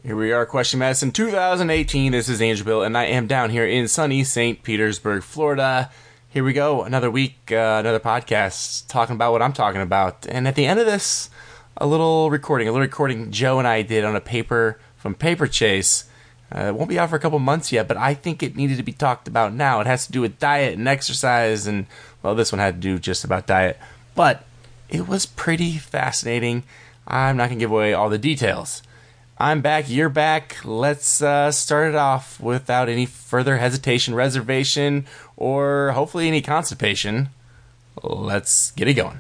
Here we are, Question Medicine 2018. This is Andrew Bill, and I am down here in sunny St. Petersburg, Florida. Here we go, another week, another podcast, talking about what I'm talking about. And at the end of this, a little recording Joe and I did on a paper from Paper Chase. It won't be out for a couple months yet, but I think it needed to be talked about now. It has to do with diet and exercise, and, well, this one had to do just about diet. But it was pretty fascinating. I'm not going to give away all the details. I'm back, you're back. Let's start it off without any further hesitation, reservation, or hopefully any constipation. Let's get it going.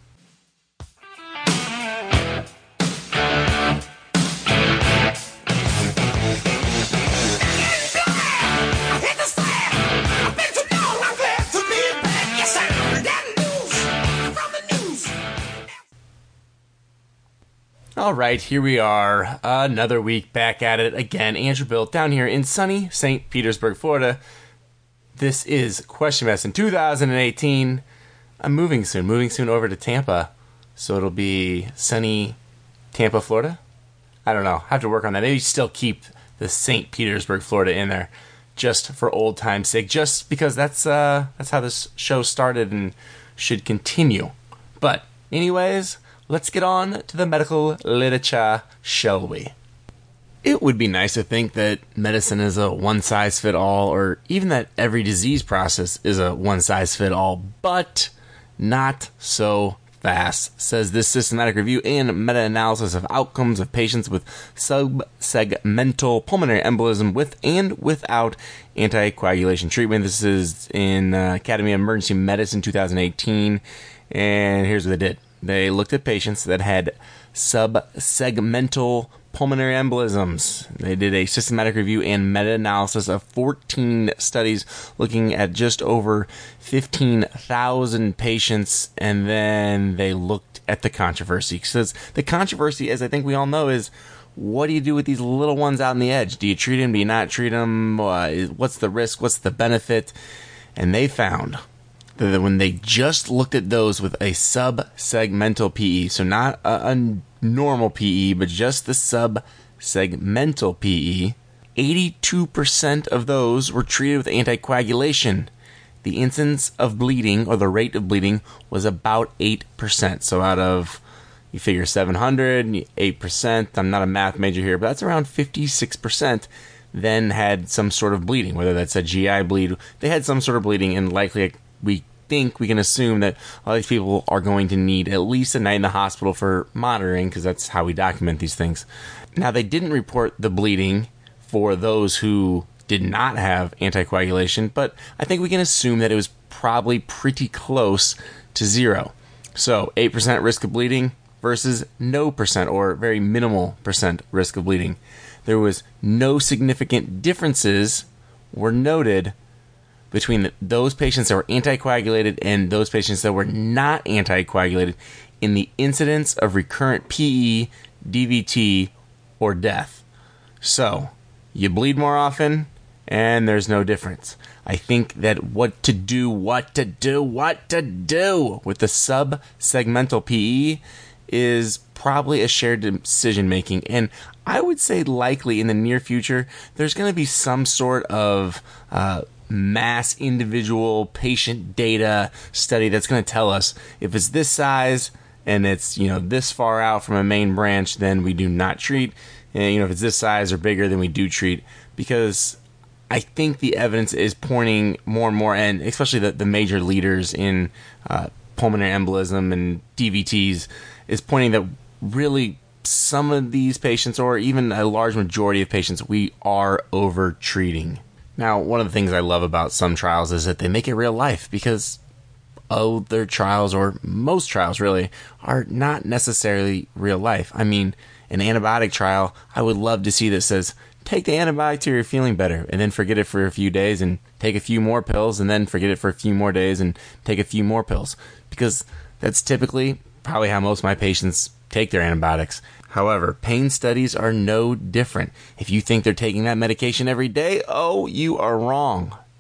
All right, here we are, another week back at it again. Andrew Bill down here in sunny St. Petersburg, Florida. This is Question Medicine 2018. I'm moving soon over to Tampa, so it'll be sunny Tampa, Florida. I don't know, I have to work on that. Maybe still keep the St. Petersburg, Florida in there, just for old time's sake, just because that's how this show started and should continue. But anyways, let's get on to the medical literature, shall we? It would be nice to think that medicine is a one-size-fit-all, or even that every disease process is a one-size-fit-all, but not so fast, says this systematic review and meta-analysis of outcomes of patients with subsegmental pulmonary embolism with and without anticoagulation treatment. This is in Academy of Emergency Medicine 2018, and here's what they did. They looked at patients that had subsegmental pulmonary embolisms. They did a systematic review and meta-analysis of 14 studies looking at just over 15,000 patients, and then they looked at the controversy. Because the controversy, as I think we all know, is what do you do with these little ones out on the edge? Do you treat them? Do you not treat them? What's the risk? What's the benefit? And they found that when they just looked at those with a subsegmental PE, so not a normal PE, but just the subsegmental PE, 82% of those were treated with anticoagulation. The incidence of bleeding, or the rate of bleeding, was about 8%. So out of, you figure 700, 8%, I'm not a math major here, but that's around 56%, then had some sort of bleeding, whether that's a GI bleed. They had some sort of bleeding, and likely we can assume that all these people are going to need at least a night in the hospital for monitoring, because that's how we document these things. Now, they didn't report the bleeding for those who did not have anticoagulation, but I think we can assume that it was probably pretty close to zero. So 8% risk of bleeding versus no percent, or very minimal percent risk of bleeding. There was no significant differences were noted between those patients that were anticoagulated and those patients that were not anticoagulated in the incidence of recurrent PE, DVT, or death. So, you bleed more often, and there's no difference. I think that what to do with the subsegmental PE is probably a shared decision-making, and I would say likely in the near future, there's going to be some sort of mass individual patient data study that's going to tell us if it's this size and it's, this far out from a main branch, then we do not treat. And, if it's this size or bigger, then we do treat. Because I think the evidence is pointing more and more, and especially the major leaders in pulmonary embolism and DVTs, is pointing that really some of these patients, or even a large majority of patients, we are over-treating. Now, one of the things I love about some trials is that they make it real life, because other trials, or most trials really, are not necessarily real life. I mean, an antibiotic trial, I would love to see that says, take the antibiotic till you're feeling better, and then forget it for a few days, and take a few more pills, and then forget it for a few more days, and take a few more pills. Because that's typically probably how most of my patients take their antibiotics. However, pain studies are no different. If you think they're taking that medication every day, you are wrong.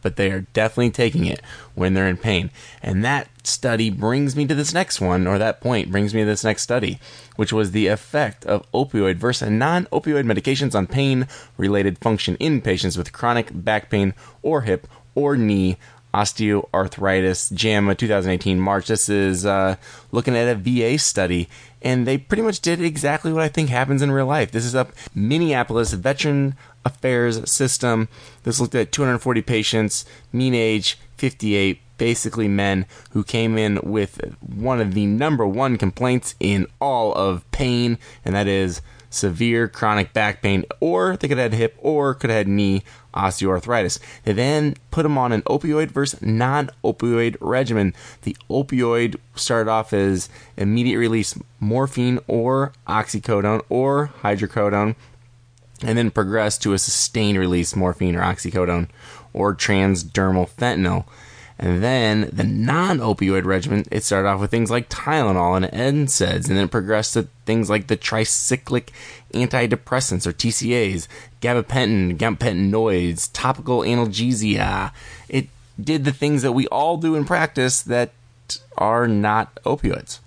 but they are definitely taking it when they're in pain. And that study brings me to this next one, or that point brings me to this next study, which was the effect of opioid versus non-opioid medications on pain-related function in patients with chronic back pain or hip or knee osteoarthritis. JAMA 2018 March. This is looking at a VA study, and they pretty much did exactly what I think happens in real life. This is a Minneapolis Veteran Affairs System. This looked at 240 patients, mean age 58, basically men who came in with one of the number one complaints in all of pain, and that is severe chronic back pain, or they could have had hip or could have had knee osteoarthritis. They then put them on an opioid versus non-opioid regimen. The opioid started off as immediate release morphine or oxycodone or hydrocodone, and then progressed to a sustained release morphine or oxycodone or transdermal fentanyl. And then the non-opioid regimen, it started off with things like Tylenol and NSAIDs, and then it progressed to things like the tricyclic antidepressants, or TCAs, gabapentin, gabapentinoids, topical analgesia. It did the things that we all do in practice that are not opioids.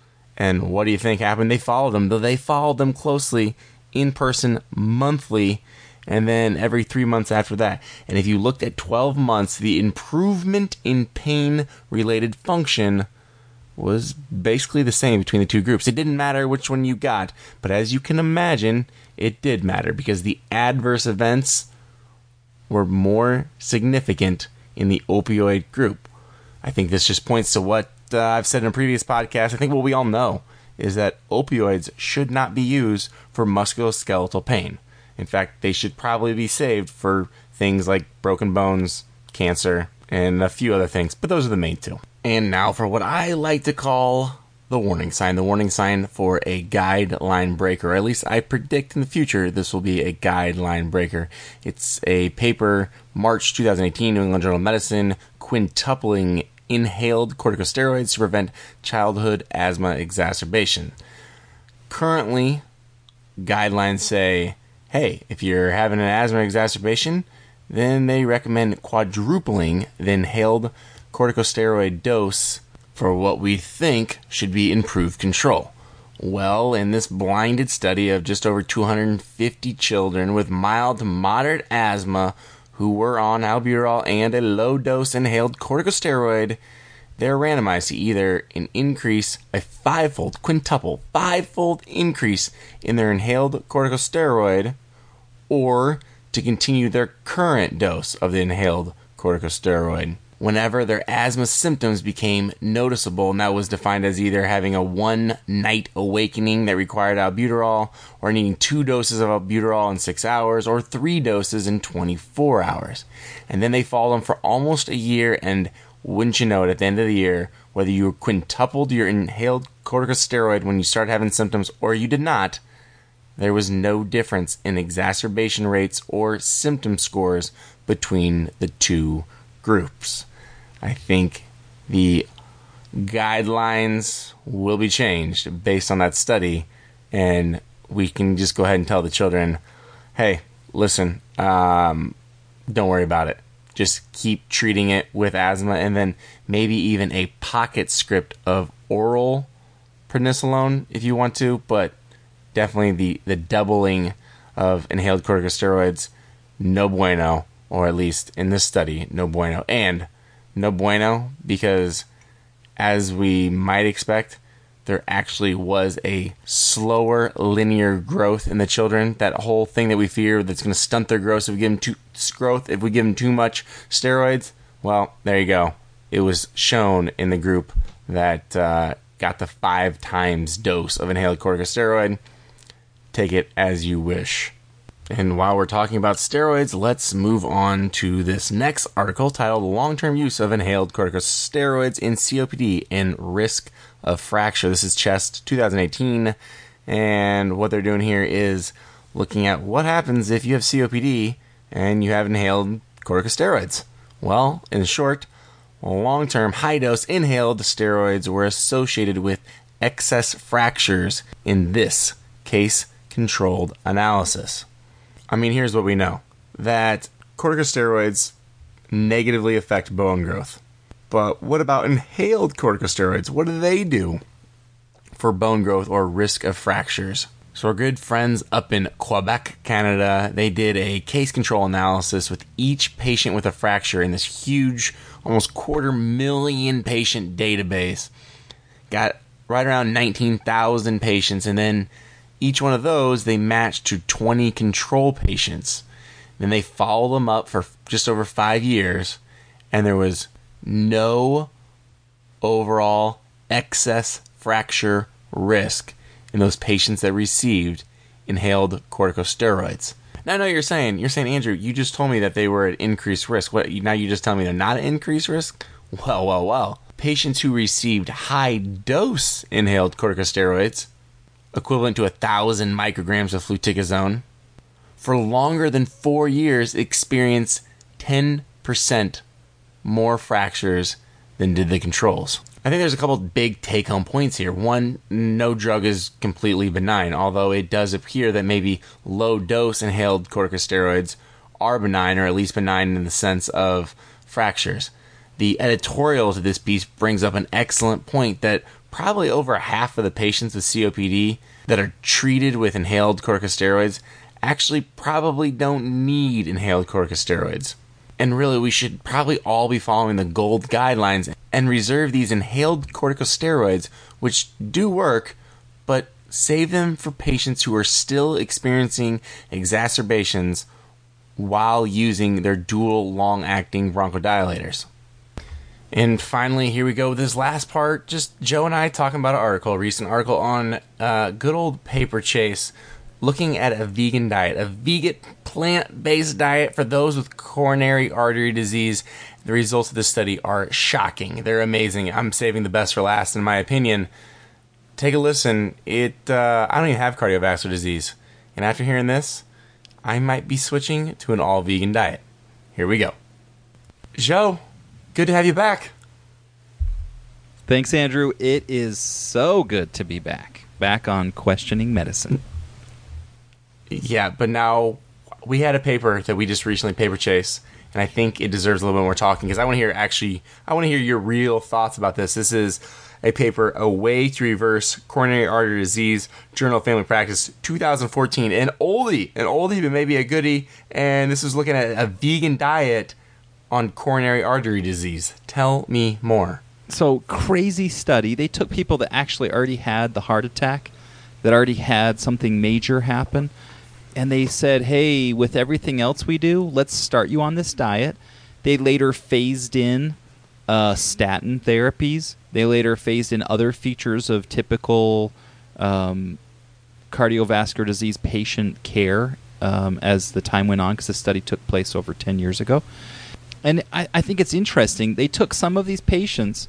And what do you think happened? They followed them, though they followed them closely in person monthly, and then every 3 months after that. And if you looked at 12 months, the improvement in pain-related function was basically the same between the two groups. It didn't matter which one you got, but as you can imagine, it did matter because the adverse events were more significant in the opioid group. I think this just points to what I've said in a previous podcast. I think what we all know is that opioids should not be used for musculoskeletal pain. In fact, they should probably be saved for things like broken bones, cancer, and a few other things. But those are the main two. And now for what I like to call the warning sign. The warning sign for a guideline breaker. Or at least I predict in the future this will be a guideline breaker. It's a paper, March 2018, New England Journal of Medicine, quintupling inhaled corticosteroids to prevent childhood asthma exacerbation. Currently, guidelines say, hey, if you're having an asthma exacerbation, then they recommend quadrupling the inhaled corticosteroid dose for what we think should be improved control. Well, in this blinded study of just over 250 children with mild to moderate asthma who were on albuterol and a low-dose inhaled corticosteroid, they're randomized to either an increase, a five-fold increase in their inhaled corticosteroid, or to continue their current dose of the inhaled corticosteroid whenever their asthma symptoms became noticeable, and that was defined as either having a one-night awakening that required albuterol, or needing 2 doses of albuterol in 6 hours, or 3 doses in 24 hours. And then they followed them for almost a year, and wouldn't you know it, at the end of the year, whether you quintupled your inhaled corticosteroid when you started having symptoms or you did not, there was no difference in exacerbation rates or symptom scores between the two groups. I think the guidelines will be changed based on that study, and we can just go ahead and tell the children, hey, listen, don't worry about it. Just keep treating it with asthma, and then maybe even a pocket script of oral prednisolone if you want to, but definitely the doubling of inhaled corticosteroids, no bueno, or at least in this study, no bueno. And no bueno because, as we might expect, there actually was a slower linear growth in the children. That whole thing that we fear that's going to stunt their growth if we give them too much steroids. Well, there you go. It was shown in the group that got the 5 times dose of inhaled corticosteroid. Take it as you wish. And while we're talking about steroids, let's move on to this next article titled Long-Term Use of Inhaled Corticosteroids in COPD and Risk of Fracture. This is Chest 2018, and what they're doing here is looking at what happens if you have COPD and you have inhaled corticosteroids. Well, in short, long-term high-dose inhaled steroids were associated with excess fractures in this case-controlled analysis. I mean, here's what we know. That corticosteroids negatively affect bone growth. But what about inhaled corticosteroids? What do they do for bone growth or risk of fractures? So our good friends up in Quebec, Canada, they did a case control analysis with each patient with a fracture in this huge, almost 250,000 patient database. Got right around 19,000 patients, and then each one of those they matched to 20 control patients. Then they followed them up for just over 5 years, and there was no overall excess fracture risk in those patients that received inhaled corticosteroids. Now I know you're saying, Andrew, you just told me that they were at increased risk. What, now you just tell me they're not at increased risk? Well. Patients who received high-dose inhaled corticosteroids, equivalent to 1,000 micrograms of fluticasone, for longer than 4 years experience 10% more fractures than did the controls. I think there's a couple big take-home points here. One, no drug is completely benign, although it does appear that maybe low-dose inhaled corticosteroids are benign, or at least benign in the sense of fractures. The editorial to this piece brings up an excellent point that probably over half of the patients with COPD that are treated with inhaled corticosteroids actually probably don't need inhaled corticosteroids. And really, we should probably all be following the GOLD guidelines and reserve these inhaled corticosteroids, which do work, but save them for patients who are still experiencing exacerbations while using their dual long-acting bronchodilators. And finally, here we go with this last part. Just Joe and I talking about an article, a recent article on good old Paper Chase, looking at a vegan diet, a vegan plant-based diet for those with coronary artery disease. The results of this study are shocking. They're amazing. I'm saving the best for last, in my opinion. Take a listen. I don't even have cardiovascular disease. And after hearing this, I might be switching to an all-vegan diet. Here we go. Joe, good to have you back. Thanks, Andrew. It is so good to be back on Questioning Medicine. Yeah, but now we had a paper that we just recently paper chased, and I think it deserves a little bit more talking because I want to hear your real thoughts about this. This is a paper, A Way to Reverse Coronary Artery Disease, Journal of Family Practice, 2014. An oldie, but maybe a goodie. And this is looking at a vegan diet on coronary artery disease. Tell me more. So, crazy study. They took people that actually already had the heart attack, that already had something major happen, and they said, hey, with everything else we do, let's start you on this diet. They later phased in statin therapies. They later phased in other features of typical cardiovascular disease patient care as the time went on, because the study took place over 10 years ago. And I think it's interesting. They took some of these patients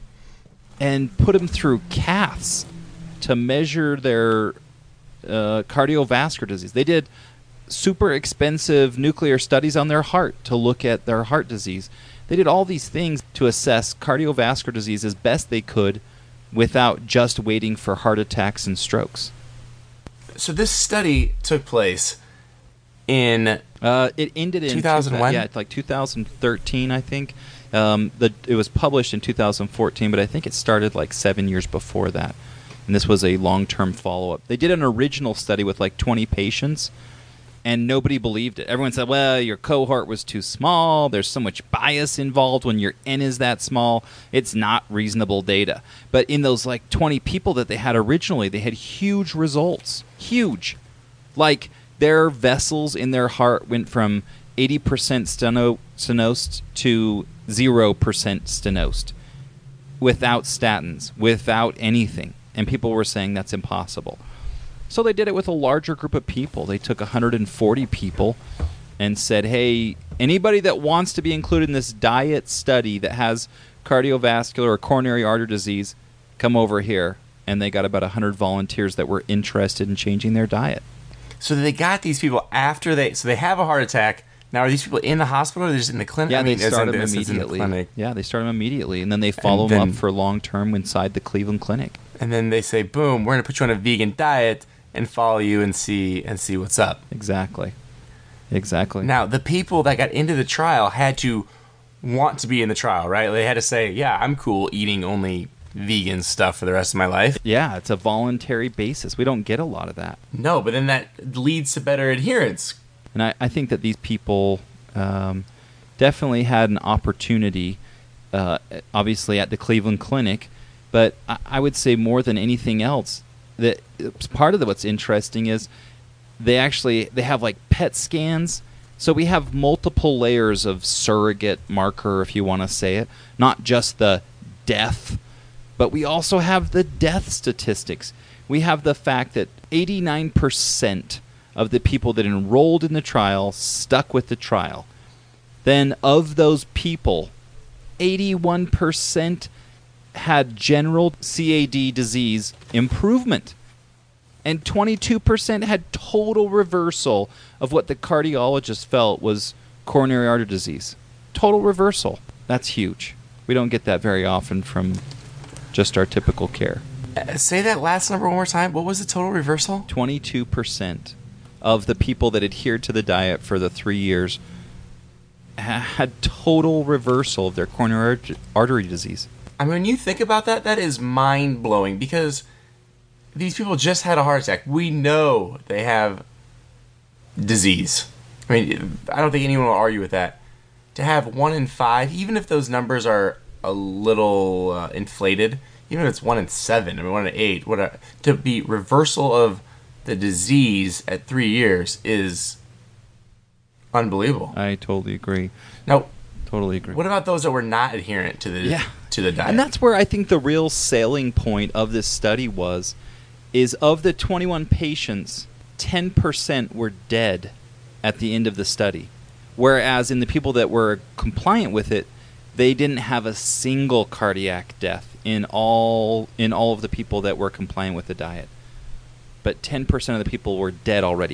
and put them through caths to measure their cardiovascular disease. They did super expensive nuclear studies on their heart to look at their heart disease. They did all these things to assess cardiovascular disease as best they could without just waiting for heart attacks and strokes. So this study took place in it ended in 2001. Yeah, it's like 2013, I think. It was published in 2014, but I think it started like 7 years before that. And this was a long-term follow-up. They did an original study with like 20 patients, and nobody believed it. Everyone said, well, your cohort was too small. There's so much bias involved when your N is that small. It's not reasonable data. But in those like 20 people that they had originally, they had huge results. Huge. Like their vessels in their heart went from 80% stenosed to 0% stenosed without statins, without anything. And people were saying that's impossible. So they did it with a larger group of people. They took 140 people and said, hey, anybody that wants to be included in this diet study that has cardiovascular or coronary artery disease, come over here. And they got about 100 volunteers that were interested in changing their diet. So they got these people after they have a heart attack. Now, are these people in the hospital or are they just in the clinic? Yeah, they start them immediately. Yeah, they start them immediately. And then they follow them up for long-term inside the Cleveland Clinic. And then they say, boom, we're going to put you on a vegan diet and follow you and see what's up. Exactly. Now, the people that got into the trial had to want to be in the trial, right? They had to say, yeah, I'm cool eating only vegan stuff for the rest of my life. Yeah, it's a voluntary basis. We don't get a lot of that. No, but then that leads to better adherence. And I think that these people definitely had an opportunity, obviously at the Cleveland Clinic, but I would say more than anything else, that part of what's interesting is they have like PET scans. So we have multiple layers of surrogate marker, if you want to say it, not just the death, but we also have the death statistics. We have the fact that 89% of the people that enrolled in the trial stuck with the trial. Then of those people, 81% had general CAD disease improvement. And 22% had total reversal of what the cardiologist felt was coronary artery disease. Total reversal. That's huge. We don't get that very often from just our typical care. Say that last number one more time. What was the total reversal? 22% of the people that adhered to the diet for the 3 years had total reversal of their coronary artery disease. I mean, when you think about that, that is mind-blowing because these people just had a heart attack. We know they have disease. I mean, I don't think anyone will argue with that. To have 1 in 5, even if those numbers are a little inflated, even if it's 1 in 7, I mean 1 in 8, to be reversal of the disease at 3 years is unbelievable. I totally agree. Now, totally agree. What about those that were not adherent to the diet? And that's where I think the real selling point of this study is of the 21 patients, 10% were dead at the end of the study. Whereas in the people that were compliant with it, they didn't have a single cardiac death in all of the people that were compliant with the diet. But 10% of the people were dead already.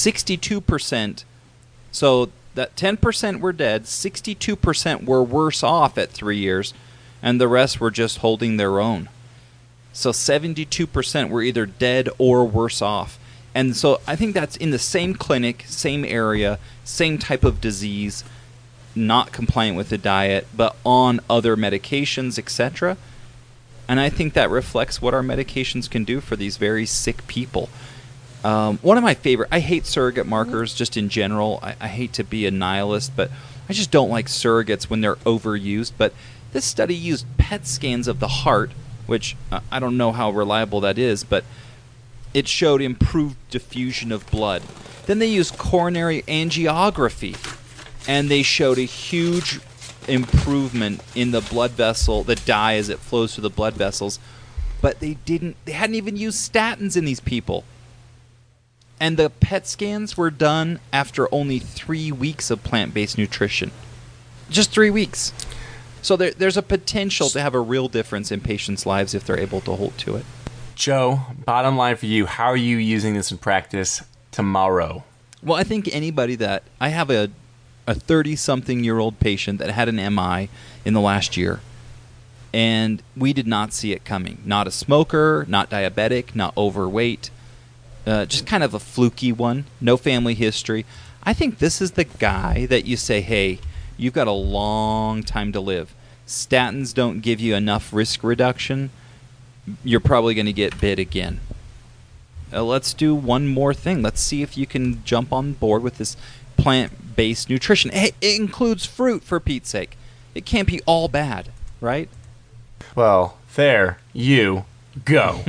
62%, so that 10% were dead, 62% were worse off at 3 years, and the rest were just holding their own. So 72% were either dead or worse off. And so I think that's in the same clinic, same area, same type of disease, not compliant with the diet, but on other medications, etc. And I think that reflects what our medications can do for these very sick people. One of my favorite, I hate surrogate markers just in general. I hate to be a nihilist, but I just don't like surrogates when they're overused. But this study used PET scans of the heart, which I don't know how reliable that is, but it showed improved diffusion of blood. Then they used coronary angiography, and they showed a huge improvement in the blood vessel, the dye as it flows through the blood vessels. But they hadn't even used statins in these people. And the PET scans were done after only 3 weeks of plant-based nutrition. Just 3 weeks. So there's a potential to have a real difference in patients' lives if they're able to hold to it. Joe, bottom line for you, how are you using this in practice tomorrow? Well, I think anybody that... I have a 30-something-year-old patient that had an MI in the last year, and we did not see it coming. Not a smoker, not diabetic, not overweight, just kind of a fluky one, no family history. I think this is the guy that you say, hey, you've got a long time to live. Statins don't give you enough risk reduction. You're probably going to get bit again. Let's do one more thing. Let's see if you can jump on board with this plant-based nutrition. It includes fruit, for Pete's sake. It can't be all bad, right? Well, there you go.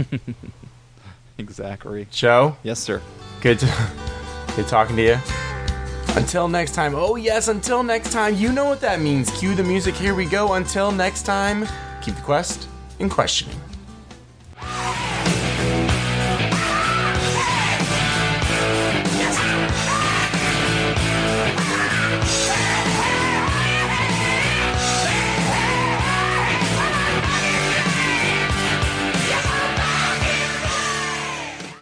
Exactly. Joe? Yes, sir. Good talking to you. Until next time. Oh, yes, until next time. You know what that means. Cue the music. Here we go. Until next time, keep the quest in questioning.